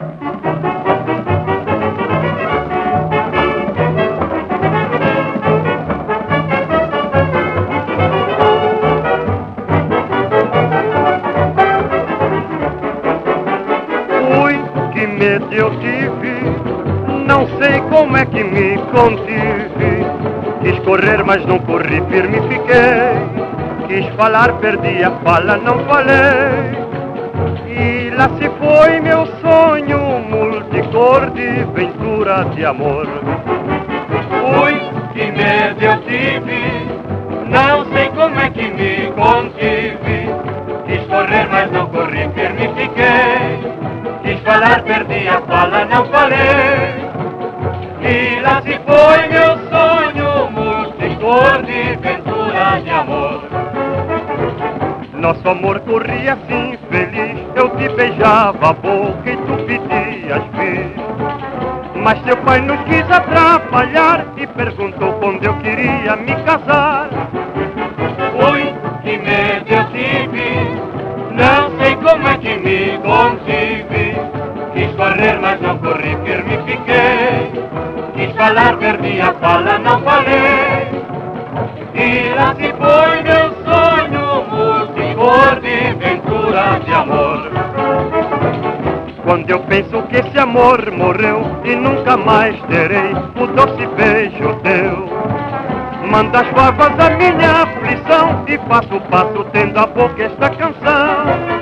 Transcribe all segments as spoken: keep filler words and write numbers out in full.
Que medo eu tive, não sei como é que me contive. Quis correr, mas não corri, firme fiquei. Quis falar, perdi a fala, não falei. E lá se foi meu sonho, multicor de ventura de amor. Ui, que medo eu tive, não sei como é que me contive. Quis correr, mas não corri, firme fiquei. Quis falar, perdi a fala, não falei. E lá se foi meu sonho, multicor de ventura de amor. Nosso amor corria assim feliz, eu te beijava a boca e tu pedias vir. Mas teu pai nos quis atrapalhar e perguntou quando eu queria me casar. Ui, que medo eu tive, não sei como é que me contive. Quis correr, mas não corri, firme fiquei. Quis falar, perdi a fala, não falei. E lá se foi meu sonho, multicor de ventura de amor. Quando eu penso que esse amor morreu e nunca mais terei o doce beijo teu, manda favas a minha aflição e passo, passo tendo a boca esta canção.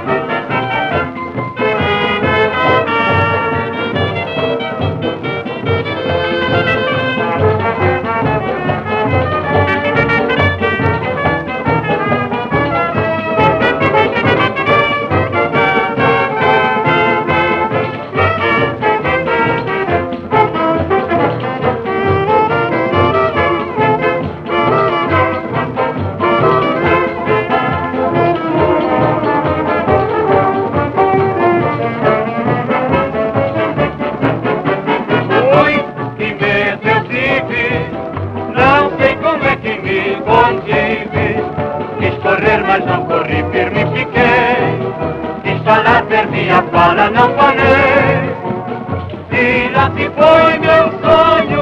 Quis correr, mas não corri, firme fiquei. Quis falar, perdi a fala, não falei. E lá se foi meu sonho,